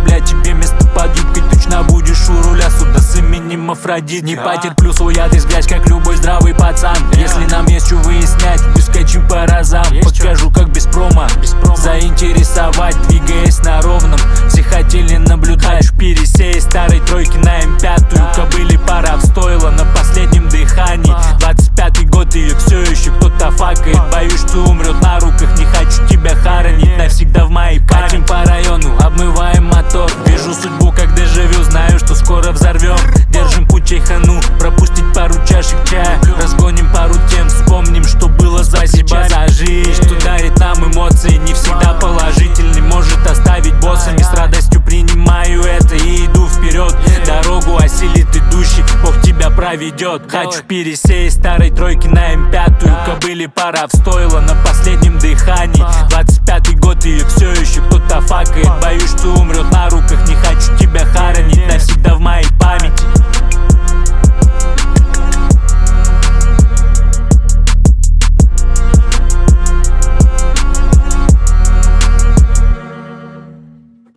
бля, тебе место под юбкой. Точно будешь у руля суда с именем Афродит. Не потерплю свой яд и грязь, как любой здравый пацан. Если нам есть что выяснять, выскочим по разам. Покажу, как без промо заинтересовать, двигаясь на ровном. Все хотели наблюдать. Хочу пересеять старой тройки на М5. Кобыле пора в стойло на последнем дыхании. 25-й год, ее все еще кто-то факает. Боюсь, что умрет на руках, не хочу тебя хоронить навсегда в моей памяти. Катим по району, обмываем мотор. Вижу судьбу, как дежавю, знаю, что скоро взорвем. Держим путь чайхану, пропустить пару чашек чая. Разгоним пару тем, вспомним, что было за себя. За жизнь, что дарит нам эмоции, не всегда положительный, может оставить боссами. С радостью принимаю это и иду вперед. Дорогу осилит идущий, Бог тебя проведет. Хочу пересеять старой тройки на М5. Кобыле пора в стойло на последнем дыхании. 25-й год, ее все еще кто-то факает. Боюсь, что умрет на руках, не хочу тебя хоронить навсегда в моей памяти.